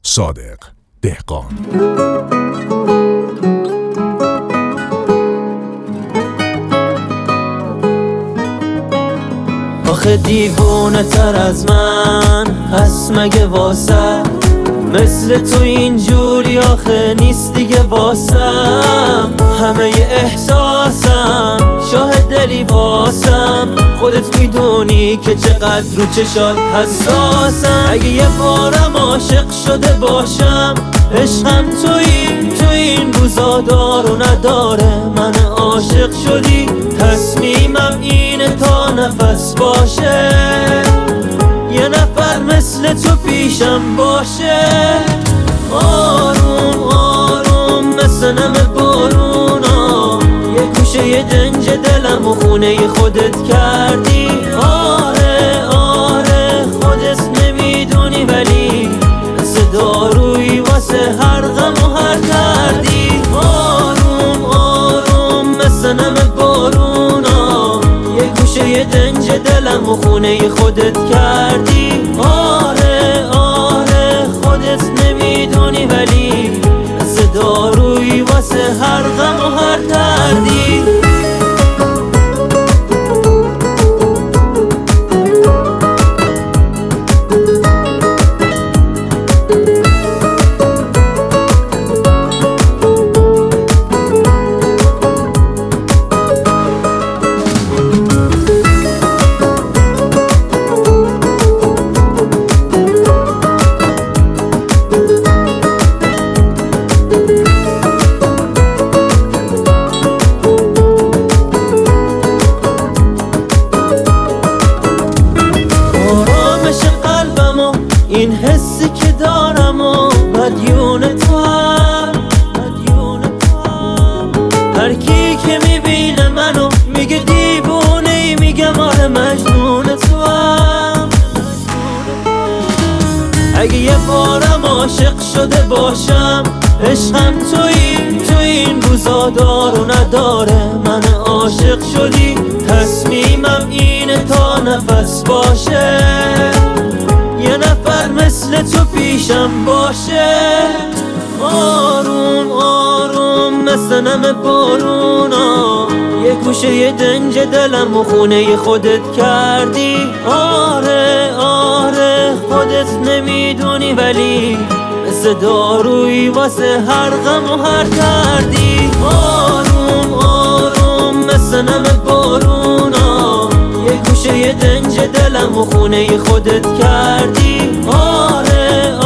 صادق دهقان. آخه دیوونه تر از من هست مگه واسه؟ مثل تو اینجوری آخه نیست دیگه واسم. همه احساسم شاهد دلی واسم. خودت میدونی که چقدر رو چشات حساسم. اگه یه بارم عاشق شده باشم، عشقم تو این روزا دار و نداره. من عاشق شدی، تصمیمم اینه تا نفس باشه یه نفر مثل تو پیشم باشه. آروم آروم مثل نم بارونا، یه گوشه یه دنج دلم و خونه خودت کردی. آره آره خودت نمیدونی ولی مثل دارویی واسه هر غم و هر دردی. آروم آروم مثل نم بارونا، یه گوشه یه دنج دلم و خونه خودت کردی. آره آره خودت نمیدونی ولی مثل دارویی واسه هر غم و هر دردی. این حسی که دارم و مدیون تو هم. هر کی که میبینه منو میگه دیوونه ای، میگم آره مجنون تو هم. اگه یه بارم عاشق شده باشم، عشقم تو این روزا دار و نداره. من عاشق شدی، تصمیمم اینه تا نفس باشه یه نفر مثل تو پیشم باشه. آروم آروم مثل نم بارونا، یه گوشه یه دنج دلم و خونه خودت کردی. آره آره خودت نمیدونی ولی مثل دارویی واسه هر غم و هر دردی. آروم آروم مثل نم بارونا، یه گوشه یه دنج دلم و خونه خودت کردی. آره